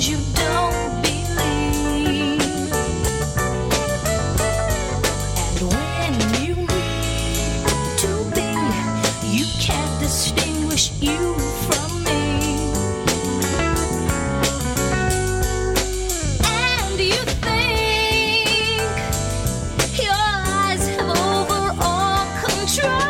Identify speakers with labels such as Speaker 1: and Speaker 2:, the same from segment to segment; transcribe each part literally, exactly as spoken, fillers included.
Speaker 1: things you don't believe. And when you need to be, you can't distinguish you from me. And you think your eyes have overall control.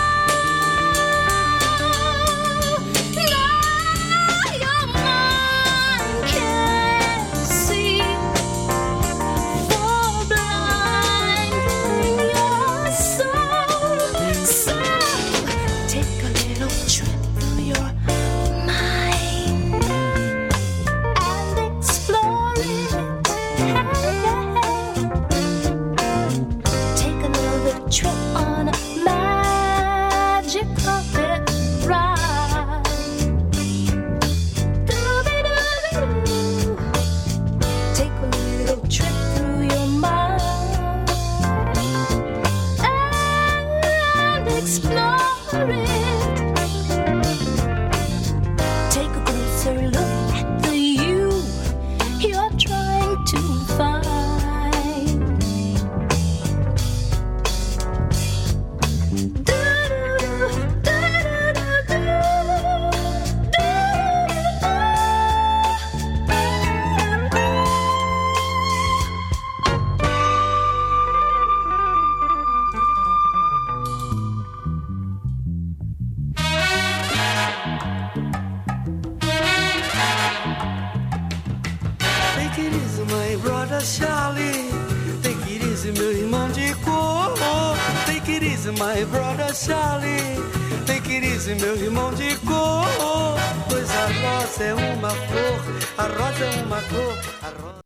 Speaker 2: My brother Charlie, take it easy, meu irmão de cor. Pois a rosa é uma flor, a rosa é uma cor, a rosa...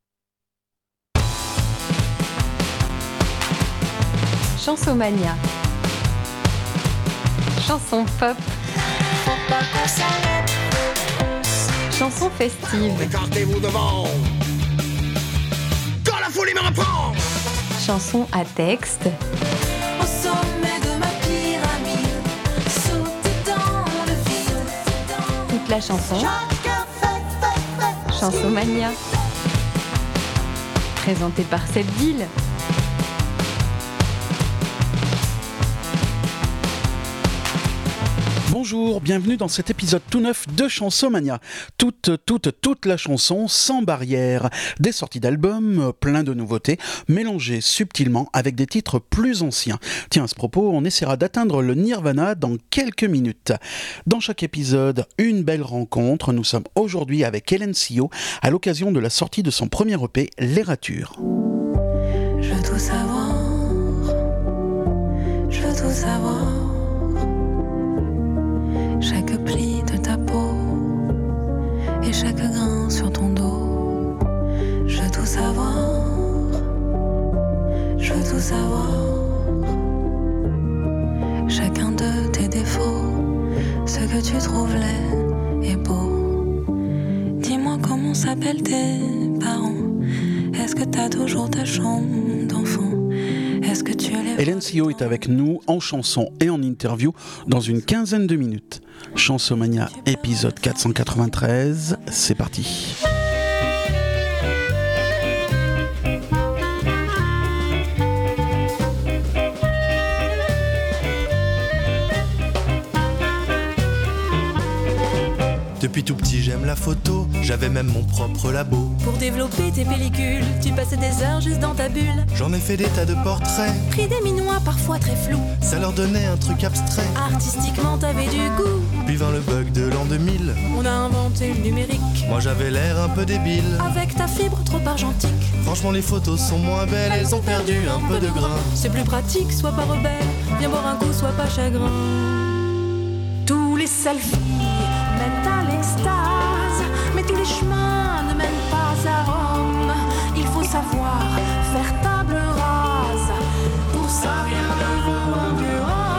Speaker 3: Chansomania. Chanson pop. Chanson festive.
Speaker 2: Écartez-vous devant. Quand la folie me reprend.
Speaker 3: Chanson à texte.
Speaker 1: Au sommet de ma pyramide, sauter dans le vide.
Speaker 3: Toute la chanson. Chansomania. Présentée par cette ville.
Speaker 4: Bonjour, bienvenue dans cet épisode tout neuf de Chansomania. Toute, toute, toute la chanson sans barrière. Des sorties d'albums, plein de nouveautés, mélangées subtilement avec des titres plus anciens. Tiens, à ce propos, on essaiera d'atteindre le Nirvana dans quelques minutes. Dans chaque épisode, une belle rencontre. Nous sommes aujourd'hui avec Hélène Sio à l'occasion de la sortie de son premier E P, Les Ratures.
Speaker 5: Je veux tout savoir, je veux tout savoir. Chaque pli de ta peau et chaque grain sur ton dos. Je veux tout savoir, je veux tout savoir. Chacun de tes défauts, ce que tu trouves laid et beau. Dis-moi comment s'appellent tes parents. Est-ce que t'as toujours ta chambre d'enfant? Est-ce que tu les...
Speaker 4: Hélène Sio est avec nous en chanson et en interview dans une quinzaine de minutes. Chansomania épisode quatre cent quatre-vingt-treize, c'est parti.
Speaker 6: Depuis tout petit j'aime la photo, j'avais même mon propre labo.
Speaker 7: Pour développer tes pellicules, tu passais des heures juste dans ta bulle.
Speaker 6: J'en ai fait des tas de portraits,
Speaker 7: Pris des minois parfois très flous.
Speaker 6: ça leur donnait un truc abstrait.
Speaker 7: Artistiquement t'avais du goût.
Speaker 6: Puis vint le bug de l'an deux mille,
Speaker 7: On a inventé le numérique.
Speaker 6: moi j'avais l'air un peu débile.
Speaker 7: Avec ta fibre trop argentique.
Speaker 6: Franchement les photos sont moins belles, elles ont perdu un peu de grain.
Speaker 7: C'est plus pratique, sois pas rebelle. Viens boire un coup, sois pas chagrin. Tous les selfies mènent à l'extase, mais tous les chemins ne mènent pas à Rome. Il faut savoir faire table rase. Pour ça rien ne vaut du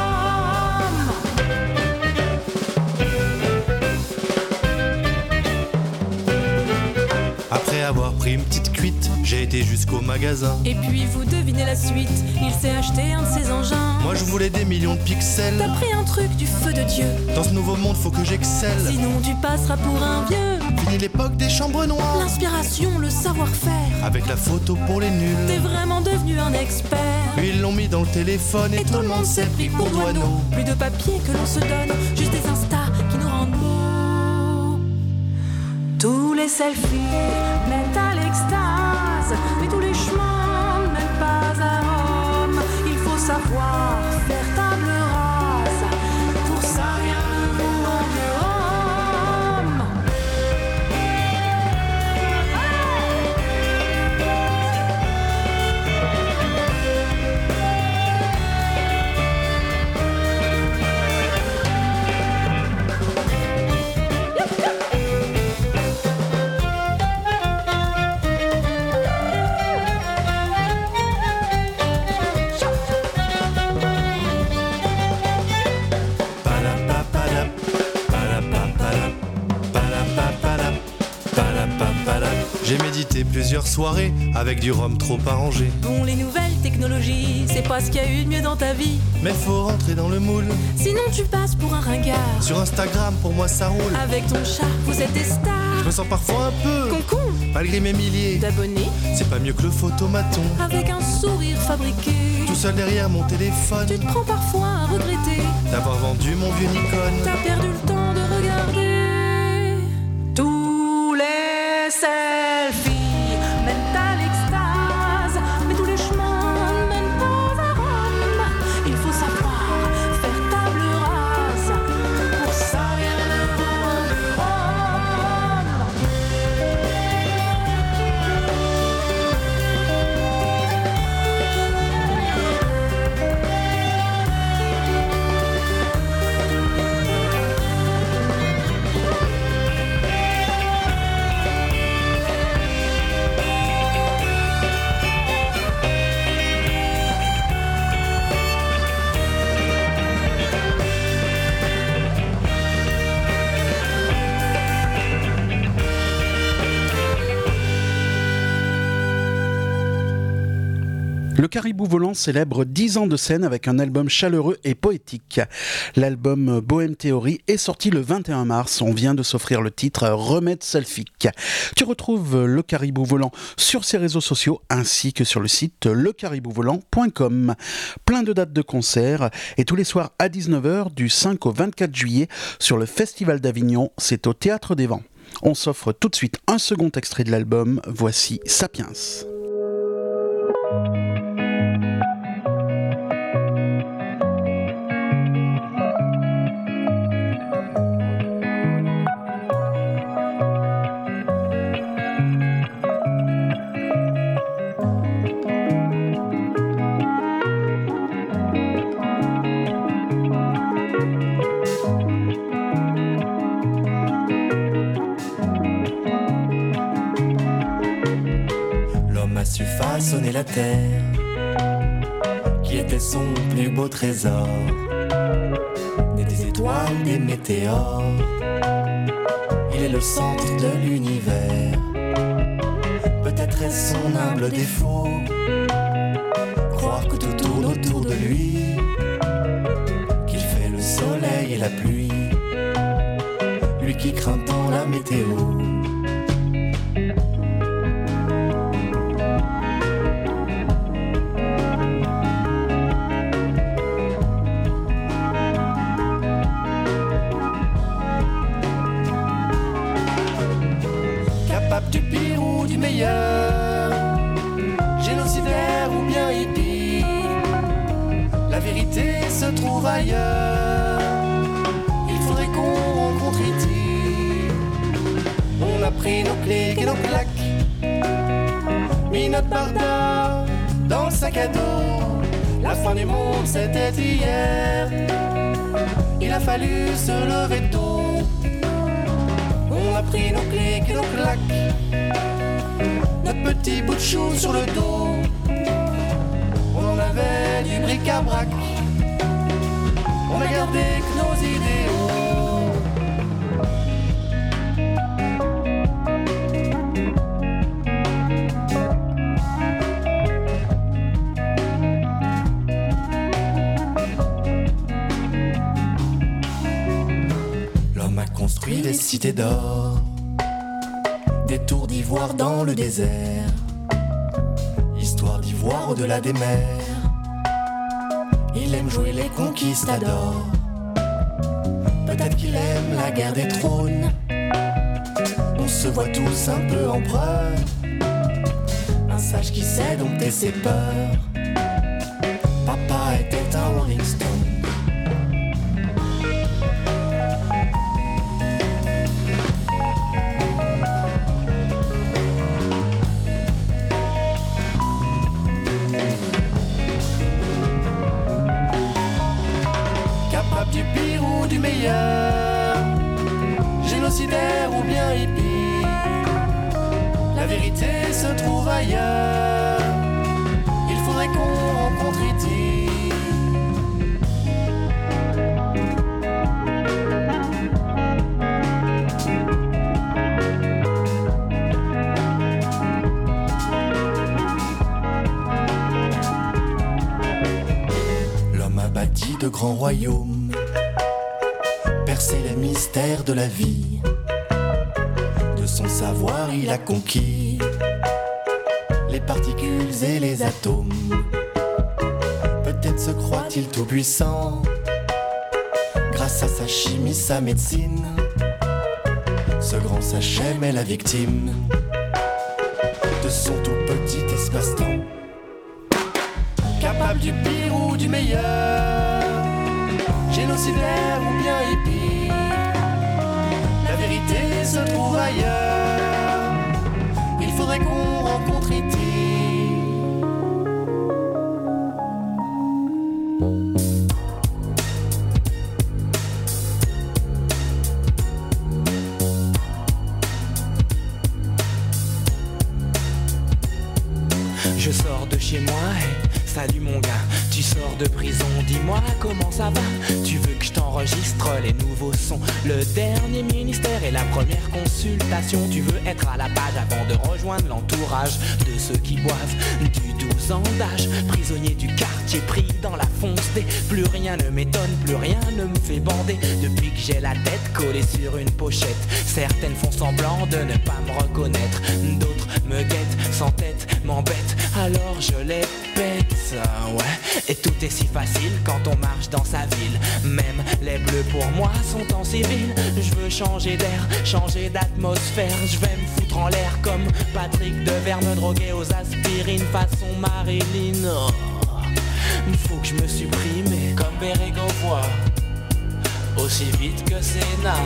Speaker 7: rhum.
Speaker 6: Après avoir pris une petite cuite, j'ai été jusqu'au magasin.
Speaker 7: Et puis vous devinez la suite, il s'est acheté un de ses engins.
Speaker 6: Moi je voulais des millions de pixels.
Speaker 7: T'as pris un truc du feu de Dieu,
Speaker 6: Dans ce nouveau monde faut que j'excelle.
Speaker 7: sinon tu passeras pour un vieux.
Speaker 6: Fini l'époque des chambres noires.
Speaker 7: L'inspiration, le savoir-faire.
Speaker 6: Avec la photo pour les nuls.
Speaker 7: T'es vraiment devenu un expert.
Speaker 6: Puis ils l'ont mis dans le téléphone et, et tout le monde s'est pris pour Douaneau.
Speaker 7: Plus de papier que l'on se donne, juste des instas qui nous rendent beaux. Tous les selfies mènent à l'extase, mais tous les chemins ne mènent pas à Rome. Il faut savoir faire table rase, pour ça rien ne vaut un vieux homme.
Speaker 6: J'ai médité plusieurs soirées avec du rhum trop arrangé.
Speaker 7: Bon, les nouvelles technologies, c'est pas ce qu'il y a eu de mieux dans ta vie.
Speaker 6: Mais faut rentrer dans le moule.
Speaker 7: Sinon tu passes pour un ringard.
Speaker 6: Sur Instagram, pour moi ça roule.
Speaker 7: Avec ton chat, vous êtes des stars.
Speaker 6: Je me sens parfois un peu
Speaker 7: concon.
Speaker 6: Malgré mes milliers
Speaker 7: d'abonnés,
Speaker 6: c'est pas mieux que le photomaton.
Speaker 7: Avec un sourire fabriqué,
Speaker 6: tout seul derrière mon téléphone.
Speaker 7: Tu te prends parfois à regretter
Speaker 6: d'avoir vendu mon vieux Nikon.
Speaker 7: T'as perdu le temps de regarder. Tous les selfies mènent à l'extase, mais tous les chemins ne mènent pas à Rome. Il faut savoir faire table rase, pour ça rien ne vaut un vieux homme.
Speaker 4: Le Caribou Volant célèbre dix ans de scène avec un album chaleureux et poétique. L'album Bohème Théorie est sorti le vingt et un mars. On vient de s'offrir le titre Remède Selfique. Tu retrouves Le Caribou Volant sur ses réseaux sociaux ainsi que sur le site le caribou volant point com. Plein de dates de concerts et tous les soirs à dix-neuf heures du cinq au vingt-quatre juillet sur le Festival d'Avignon. C'est au Théâtre des Vents. On s'offre tout de suite un second extrait de l'album. Voici Sapiens.
Speaker 6: Su façonner la terre, qui était son plus beau trésor, né des étoiles, des météores. Il est le centre de l'univers. Peut-être est-ce son humble défaut, croire que tout tourne autour de lui, qu'il fait le soleil et la pluie, lui qui craint tant la météo. Du pire ou du meilleur, génocidaire ou bien hippie, la vérité se trouve ailleurs. Il faudrait qu'on rencontre E T. On a pris nos clics et nos claques, mis notre barda dans le sac à dos. La fin du monde c'était hier, il a fallu se lever tôt. On a pris nos clics et nos claques, notre petit bout de chou sur le dos. On en avait du bric-à-brac, on a gardé que nos idéaux. L'homme a construit des cités d'or, des tours d'ivoire dans le désert, histoire d'y voir au-delà des mers. Il aime jouer les conquistadors, peut-être qu'il aime la guerre des trônes. On se voit tous un peu empereurs, un sage qui sait dompter ses peurs. Papa était un Rolling Stone. Capable du pire ou du meilleur, génocidaire ou bien hippie, la vérité se trouve ailleurs. Il faudrait qu'on rencontre Iti. L'homme a bâti de grands royaumes, percé les mystères de la vie. De son savoir il a conquis les particules et les atomes. Peut-être se croit-il tout puissant, grâce à sa chimie, sa médecine. Ce grand sachem est la victime de son tout petit espace-temps. Capable du pire ou du meilleur, génocidaire ou bien hippie, la vérité se trouve ailleurs. Il faudrait qu'on rencontre Iti.
Speaker 8: Je sors de chez moi et salut mon gars. Tu sors de prison, dis-moi comment ça va. Tu veux que je t'enregistre les nouveaux sons, le dernier ministère et la première consultation. Tu veux être à la page avant de rejoindre l'entourage de ceux qui boivent du douze ans d'âge. Prisonnier du quartier pris dans la fonce des. Plus rien ne m'étonne, plus rien ne me fait bander. Depuis que j'ai la tête collée sur une pochette, certaines font semblant de ne pas me reconnaître, d'autres me guettent, sans tête, m'embêtent, alors je les pète, ouais. Et tout est si facile quand on marche dans sa ville. Même les bleus pour moi sont en civil. Je veux changer d'air, changer d'atmosphère. Je vais me foutre en l'air comme Patrick Devers, me droguer aux aspirines façon Marilyn. Oh, faut que je me supprime comme Bérégovoy, aussi vite que Sénat.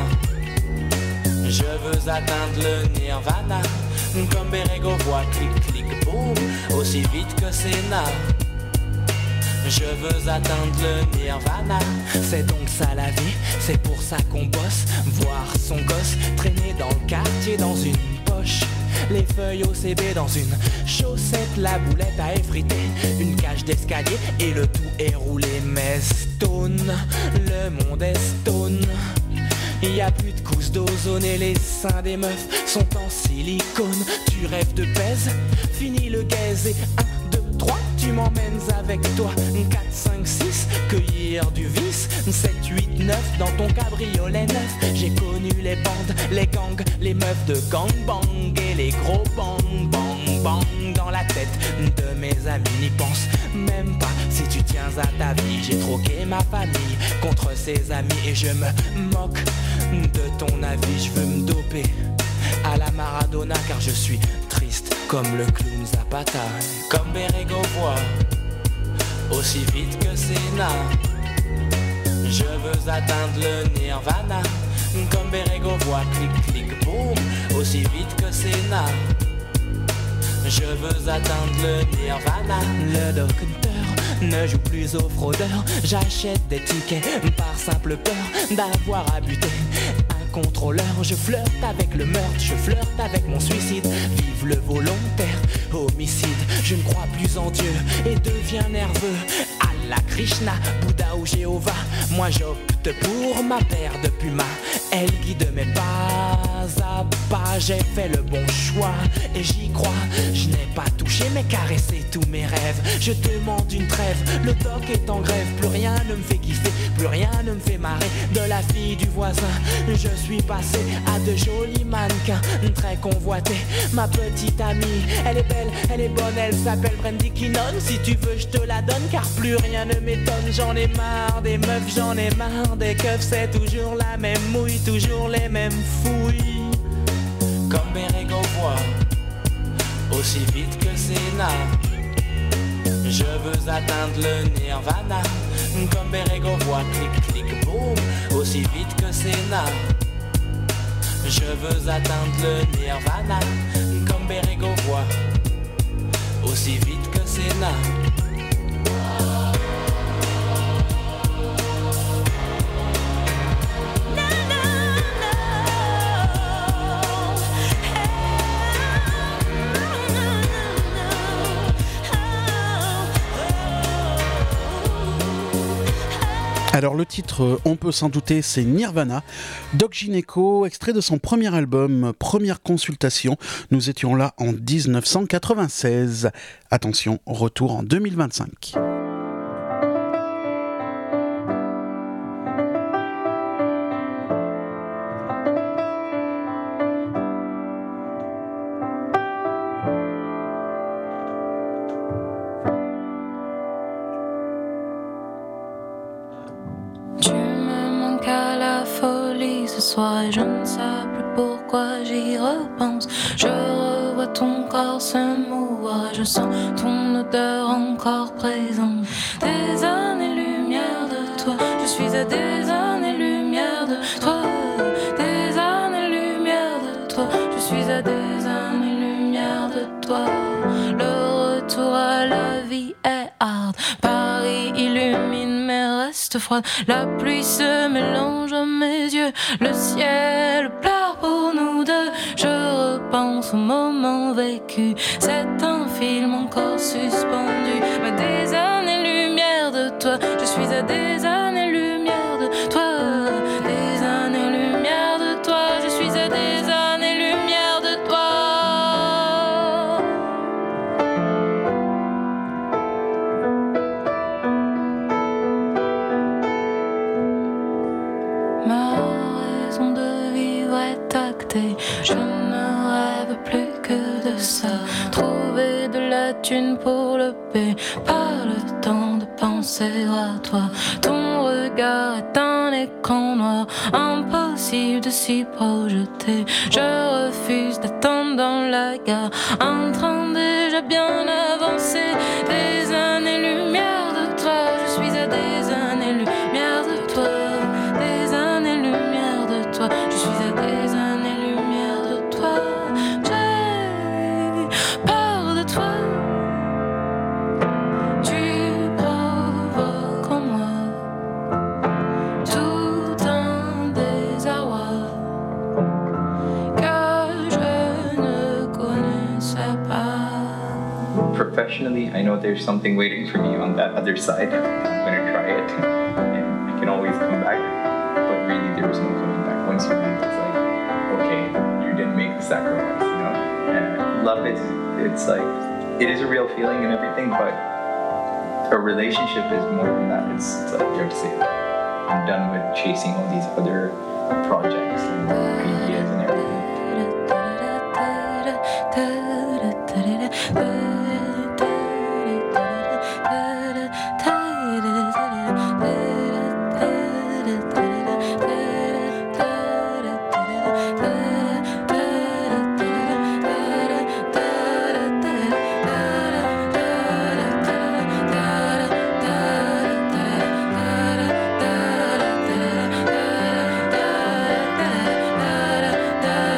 Speaker 8: Je veux atteindre le nirvana comme Bérégovoy, clic clic boum, aussi vite que Sénat. Je veux atteindre le nirvana. C'est donc ça la vie, c'est pour ça qu'on bosse. Voir son gosse traîner dans le quartier dans une poche, les feuilles O C B dans une chaussette, la boulette à effriter, une cage d'escalier et le tout est roulé. Mais stone, le monde est stone. Il y a plus de couches d'ozone et les seins des meufs sont en silicone. Tu rêves de pèse, fini le gaze et un, deux, trois, tu m'emmènes avec toi. quatre, cinq, six, cueillir du vice. sept, huit, neuf, dans ton cabriolet neuf. J'ai connu les bandes, les gangs, les meufs de gangbang et les gros bang bang bang dans la tête de mes amis. N'y pense même pas si tu tiens à ta vie. J'ai troqué ma famille contre ses amis et je me moque de ton avis. Je veux me doper à la Maradona car je suis triste comme le clown Zapata, comme Bérégovoy, aussi vite que Sénat. Je veux atteindre le nirvana comme Bérégovoy, clic clic boum, aussi vite que Sénat. Je veux atteindre le nirvana. Le docteur ne joue plus aux fraudeurs. J'achète des tickets par simple peur d'avoir à buter un contrôleur. Je flirte avec le meurtre, je flirte avec mon suicide. Vive le volontaire homicide. Je ne crois plus en Dieu et deviens nerveux. Allah, Krishna, Bouddha ou Jéhovah, moi j'opte pour ma paire de Puma Elle guide mes pas à pas, j'ai fait le bon choix et j'y crois. Je n'ai pas touché mais caressé tous mes rêves. Je demande une trêve, le doc est en grève. Plus rien ne me fait kiffer, plus rien ne me fait marrer. De la fille du voisin, je suis passé à de jolis mannequins très convoités. Ma petite amie, elle est belle, elle est bonne, elle s'appelle Brandy Kinnon. Si tu veux je te la donne car plus rien ne m'étonne. J'en ai marre des meufs, j'en ai marre des keufs. C'est toujours la même mouille, toujours les mêmes fouilles. Comme Bérégo voit, aussi vite que Sénat, je veux atteindre le nirvana. Comme Bérégo voit, clic clic boum, aussi vite que Sénat, je veux atteindre le nirvana. Comme Bérégo voit, aussi vite que Sénat.
Speaker 4: Alors le titre, on peut s'en douter, c'est Nirvana. Doc Gineco, extrait de son premier album, Première Consultation. Nous étions là en dix-neuf cent quatre-vingt-seize. Attention, retour en deux mille vingt-cinq.
Speaker 5: Ce soir et je ne sais plus pourquoi j'y repense. Je revois ton corps se mouvoir, je sens ton odeur encore présente. Des années-lumière de toi, je suis à des années-lumière de toi. Des années-lumière de toi, je suis à des années-lumière de toi. Le retour à la vie est hard, Paris illumine mes restes froides. La pluie se mélange à mes yeux, le ciel pleure pour nous deux. Je repense au moment vécu, c'est un film encore suspendu. Mais des années-lumière de toi, je suis à des années-lumière de toi. Des années-lumière de toi, je suis à des années-lumière de toi. Ma raison de vivre est actée, je ne rêve plus que de ça. Trouver de la thune pour le paix, pas le temps de penser à toi. Ton regard est un écran noir, impossible de s'y projeter. Je refuse d'attendre dans la gare, un train déjà bien avancé. Des années-lumière de toi, je suis à des années-lumière de toi. Des années-lumière de toi, je suis à des années-lumière de toi. J'ai peur de toi, tu provoques en moi tout un désarroi que je ne connaissais pas.
Speaker 9: Professionally, I know there's something waiting for me on that other side. I'm gonna try it, and I can always come back. But really, there is no coming back. Once you leave, it's like, okay, you didn't make the sacrifice, you know. And love is, it's like, it is a real feeling and everything, but a relationship is more than that. It's, it's like you have to say, I'm done with chasing all these other projects and ideas and everything.
Speaker 5: Da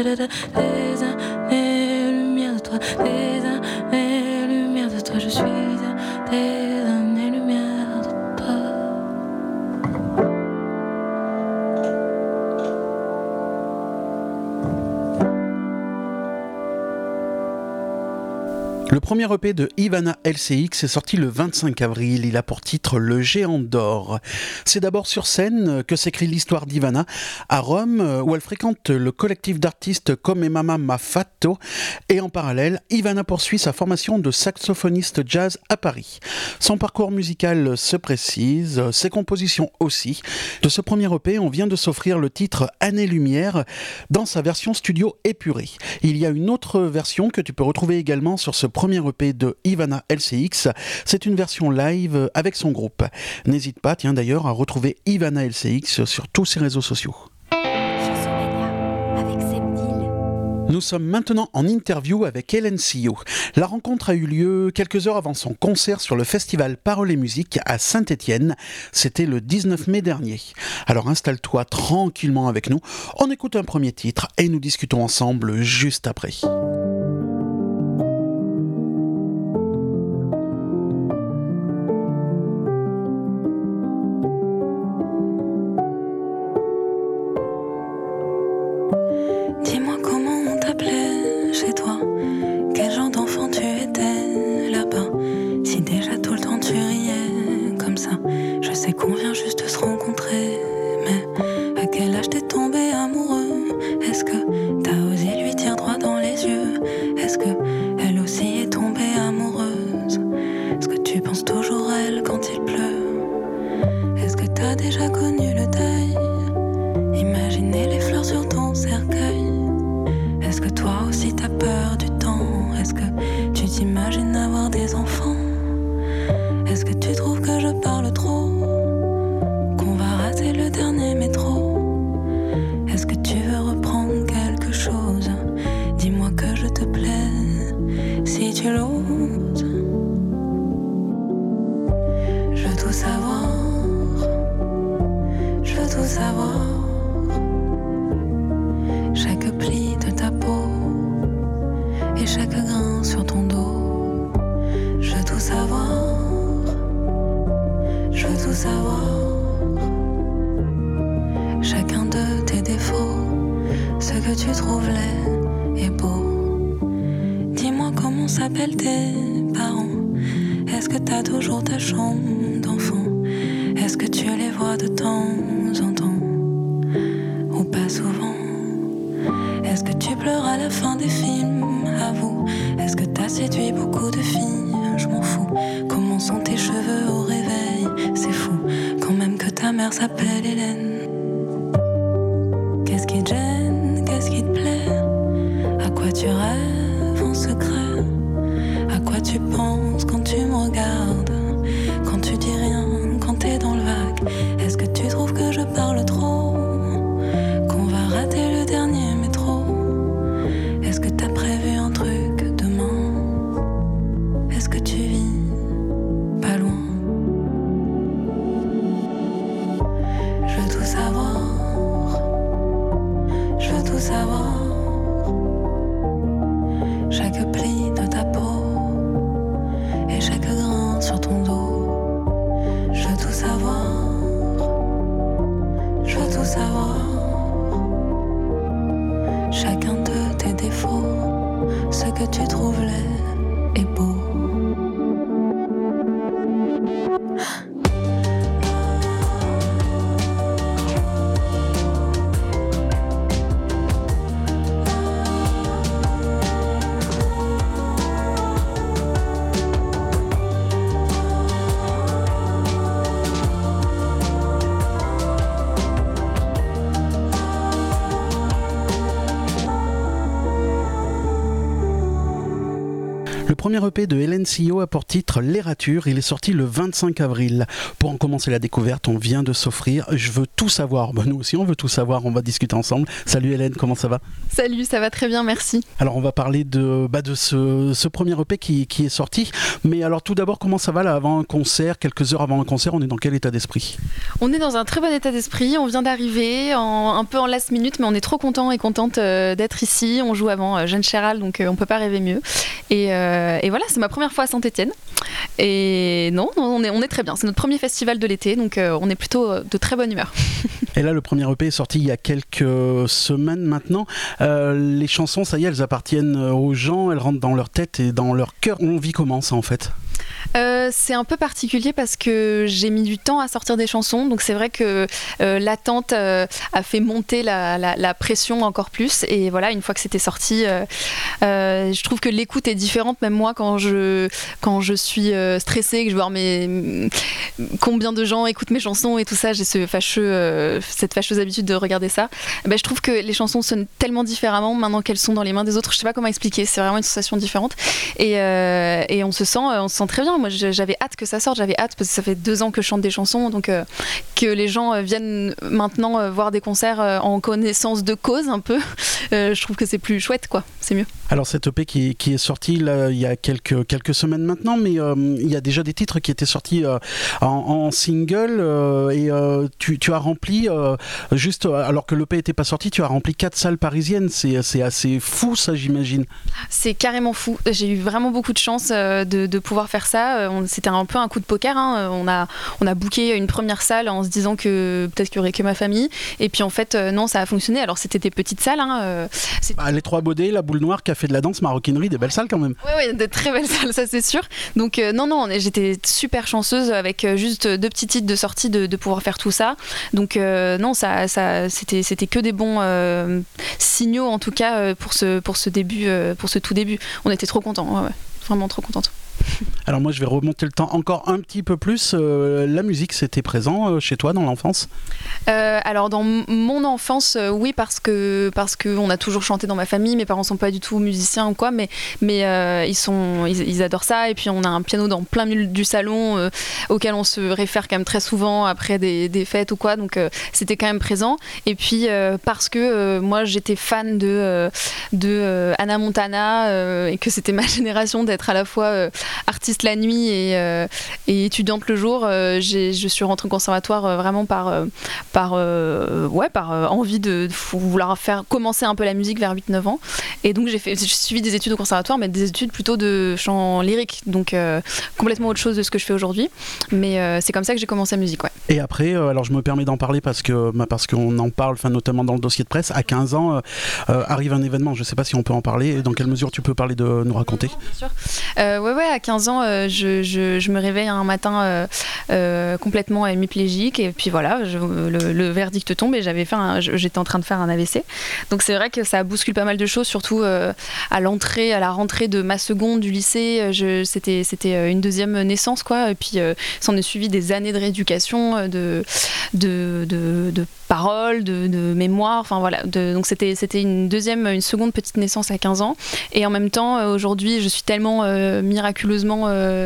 Speaker 5: de, de, des années-lumière de toi, des années-lumière de toi, je suis à des années-lumière de toi.
Speaker 4: Le premier E P de Ivana L C X est sorti le vingt-cinq avril. Il a pour titre Le Géant d'Or. C'est d'abord sur scène que s'écrit l'histoire d'Ivana à Rome, où elle fréquente le collectif d'artistes Come Mama Ma Fatto. Et en parallèle, Ivana poursuit sa formation de saxophoniste jazz à Paris. Son parcours musical se précise, ses compositions aussi. De ce premier E P, on vient de s'offrir le titre Année-Lumière dans sa version studio épurée. Il y a une autre version que tu peux retrouver également sur ce premier E P de Ivana L C X, c'est une version live avec son groupe. N'hésite pas, tiens d'ailleurs, à retrouver Ivana L C X sur tous ses réseaux sociaux. Nous sommes maintenant en interview avec Hélène Sillot. La rencontre a eu lieu quelques heures avant son concert sur le festival Paroles et Musique à Saint-Étienne. C'était le dix-neuf mai dernier. Alors installe-toi tranquillement avec nous, on écoute un premier titre et nous discutons ensemble juste après.
Speaker 5: Dis-moi comment on t'appelait chez toi, quel genre d'enfant tu étais là-bas. Si déjà tout le temps tu riais comme ça, je sais qu'on vient juste de se rencontrer. Mais à quel âge t'es tombé amoureux? Est-ce que t'as osé lui dire droit dans les yeux? Est-ce que elle aussi est tombée amoureuse? Est-ce que tu penses toujours à elle quand il pleut? Est-ce que t'as déjà connu le deuil? Imaginez les fleurs sur ton cercueil. Est-ce que toi aussi t'as peur du temps? Est-ce que tu t'imagines avoir des enfants? Est-ce que tu trouves que je parle trop? Qu'on va rater le dernier métro? Est-ce que tu veux reprendre quelque chose? Dis-moi que je te plais, si tu l'oses. Je veux tout savoir, je veux tout savoir. Chaque pli de ta peau et chaque grain sur ton dos. Je veux tout savoir, je veux tout savoir. Chacun de tes défauts, ce que tu trouves laid et beau. Dis-moi comment s'appellent tes parents. Est-ce que t'as toujours ta chambre d'enfant? Est-ce que tu les vois de temps en temps ou pas souvent? Est-ce que tu pleures à la fin des films? Avoue, est-ce que t'as séduit beaucoup de filles? Je m'en fous. Comment sont tes cheveux au réveil? C'est fou, quand même que ta mère s'appelle Hélène. Qu'est-ce qui te gêne? Qu'est-ce qui te plaît? À quoi tu rêves en secret? À quoi tu penses quand tu me regardes? Quand tu dis rien, quand t'es dans le vague? Est-ce que tu trouves que je parle trop? Qu'on va rater le dernier métro? Est-ce que t'as prévu un truc demain? Est-ce que tu vis pas loin? Je veux tout savoir, je veux tout savoir. Chaque pli de ta peau et chaque grain sur ton dos. Je veux tout savoir, je veux tout savoir. Chacun de tes défauts, ce que tu trouves laid et beau.
Speaker 4: Le premier E P de Hélène Sillot a pour titre L'Érature. Il est sorti le vingt-cinq avril. Pour en commencer la découverte, on vient de s'offrir Je veux tout savoir. Ben, nous aussi, on veut tout savoir. On va discuter ensemble. Salut Hélène, comment ça va ?
Speaker 3: Salut, ça va très bien, merci.
Speaker 4: Alors, on va parler de, bah, de ce, ce premier E P qui, qui est sorti. Mais alors, tout d'abord, comment ça va là avant un concert, quelques heures avant un concert, on est dans quel état d'esprit ?
Speaker 3: On est dans un très bon état d'esprit. On vient d'arriver, en, un peu en last minute, mais on est trop content et contente euh, d'être ici. On joue avant euh, Jeanne Chéral, donc euh, on peut pas rêver mieux. Et, euh, et voilà, c'est ma première fois à Saint-Étienne. Et non, on est, on est très bien. C'est notre premier festival de l'été, donc euh, on est plutôt de très bonne humeur.
Speaker 4: Et là, le premier E P est sorti il y a quelques semaines maintenant. Euh, les chansons, ça y est, elles appartiennent aux gens, elles rentrent dans leur tête et dans leur cœur. On vit comment ça en fait ?
Speaker 3: Euh, c'est un peu particulier parce que j'ai mis du temps à sortir des chansons, donc c'est vrai que euh, l'attente euh, a fait monter la, la, la pression encore plus, et voilà, une fois que c'était sorti, euh, euh, je trouve que l'écoute est différente, même moi quand je, quand je suis euh, stressée, que je veux voir mes, combien de gens écoutent mes chansons et tout ça, j'ai ce fâcheux, euh, cette fâcheuse habitude de regarder ça, ben, je trouve que les chansons sonnent tellement différemment maintenant qu'elles sont dans les mains des autres, je sais pas comment expliquer, c'est vraiment une sensation différente, et, euh, et on se sent, on se sent très bien. Moi, j'avais hâte que ça sorte, j'avais hâte parce que ça fait deux ans que je chante des chansons, donc euh, que les gens euh, viennent maintenant euh, voir des concerts euh, en connaissance de cause un peu, euh, je trouve que c'est plus chouette, quoi, c'est mieux.
Speaker 4: Alors cet E P qui, qui est sorti là, il y a quelques, quelques semaines maintenant, mais euh, il y a déjà des titres qui étaient sortis euh, en, en single euh, et euh, tu, tu as rempli, euh, juste alors que l'E P n'était pas sorti, tu as rempli quatre salles parisiennes, c'est, c'est assez fou ça j'imagine.
Speaker 3: C'est carrément fou, j'ai eu vraiment beaucoup de chance euh, de, de pouvoir faire ça. On, c'était un peu un coup de poker, hein. on, a, on a booké une première salle en se disant que peut-être qu'il n'y aurait que ma famille, et puis en fait euh, non, ça a fonctionné. Alors c'était des petites salles, hein, euh,
Speaker 4: ah, les Trois Baudets, la Boule Noire, Café de la Danse, Maroquinerie, des belles salles quand même.
Speaker 3: Oui, oui, de très belles salles, ça c'est sûr. Donc euh, non, non, j'étais super chanceuse avec euh, juste deux petits titres de sortie de, de pouvoir faire tout ça. Donc euh, non, ça, ça, c'était, c'était que des bons euh, signaux en tout cas euh, pour ce, pour ce début, euh, pour ce tout début. On était trop contents, ouais, ouais, vraiment trop contente.
Speaker 4: Alors moi je vais remonter le temps encore un petit peu plus. Euh, la musique, c'était présent euh, chez toi dans l'enfance ?
Speaker 3: euh, Alors dans m- mon enfance, euh, oui, parce que parce que on a toujours chanté dans ma famille. Mes parents sont pas du tout musiciens ou quoi, mais mais euh, ils sont ils, ils adorent ça. Et puis on a un piano dans plein milieu du salon euh, auquel on se réfère quand même très souvent après des, des fêtes ou quoi. Donc euh, c'était quand même présent. Et puis euh, parce que euh, moi j'étais fan de euh, de euh, Hannah Montana euh, et que c'était ma génération d'être à la fois euh, artiste la nuit et, euh, et étudiante le jour, euh, j'ai, je suis rentrée au conservatoire euh, vraiment par, euh, par, euh, ouais, par euh, envie de, de vouloir faire commencer un peu la musique vers huit neuf ans. Et donc j'ai, fait, j'ai suivi des études au conservatoire, mais des études plutôt de chant lyrique, donc euh, complètement autre chose de ce que je fais aujourd'hui. Mais euh, c'est comme ça que j'ai commencé la musique. Ouais.
Speaker 4: Et après, euh, alors je me permets d'en parler parce, que, bah, parce qu'on en parle, notamment dans le dossier de presse, à quinze ans euh, euh, arrive un événement, je ne sais pas si on peut en parler, et dans quelle mesure tu peux parler de nous raconter ?
Speaker 3: Bien sûr. Euh, ouais, ouais, à quinze ans, euh, je, je, je me réveille un matin euh, euh, complètement hémiplégique, et puis voilà, je, le, le verdict tombe et j'avais fait un, j'étais en train de faire un A V C. Donc c'est vrai que ça bouscule pas mal de choses, surtout euh, à l'entrée, à la rentrée de ma seconde du lycée. Je, c'était, c'était une deuxième naissance, quoi. Et puis euh, s'en est suivi des années de rééducation, de, de, de, de paroles, de, de mémoire, enfin voilà. De, donc c'était, c'était une deuxième, une seconde petite naissance à quinze ans. Et en même temps, aujourd'hui, je suis tellement euh, miraculeusement euh,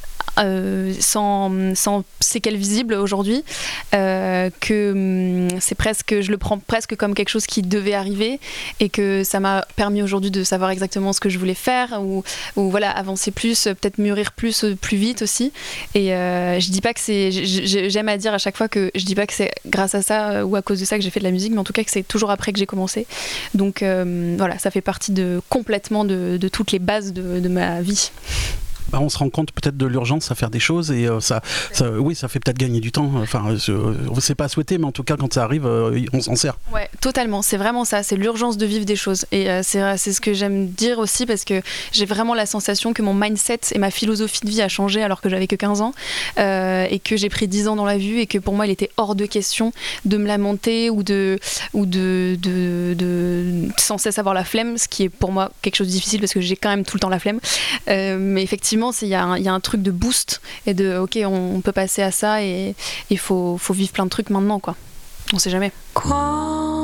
Speaker 3: Euh, sans, sans séquelles visibles aujourd'hui, euh, que hum, c'est presque, je le prends presque comme quelque chose qui devait arriver, et que ça m'a permis aujourd'hui de savoir exactement ce que je voulais faire, ou, ou voilà, avancer plus, peut-être mûrir plus, plus vite aussi. Et euh, je dis pas que c'est, j'aime à dire à chaque fois que je dis pas que c'est grâce à ça ou à cause de ça que j'ai fait de la musique, mais en tout cas que c'est toujours après que j'ai commencé. Donc euh, voilà, ça fait partie de complètement de, de toutes les bases de, de ma vie.
Speaker 4: Bah, on se rend compte peut-être de l'urgence à faire des choses, et euh, ça, ça, oui, ça fait peut-être gagner du temps. Enfin, euh, c'est pas souhaité, mais en tout cas, quand ça arrive, euh, on s'en sert.
Speaker 3: Ouais, totalement. C'est vraiment ça. C'est l'urgence de vivre des choses. Et euh, c'est, c'est ce que j'aime dire aussi, parce que j'ai vraiment la sensation que mon mindset et ma philosophie de vie a changé alors que j'avais que quinze ans, euh, et que j'ai pris dix ans dans la vue, et que pour moi, il était hors de question de me lamenter ou de, ou de, de, de, de sans cesse avoir la flemme, ce qui est pour moi quelque chose de difficile parce que j'ai quand même tout le temps la flemme. Euh, mais effectivement, il y, y a un truc de boost et de ok, on, on peut passer à ça, et il faut, faut vivre plein de trucs maintenant, quoi. On sait jamais.
Speaker 5: Quoi